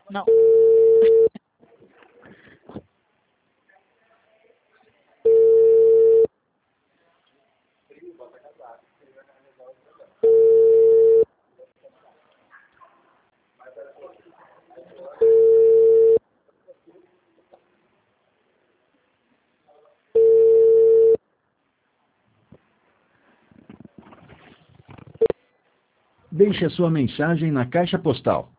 Não. Deixe a sua mensagem na caixa postal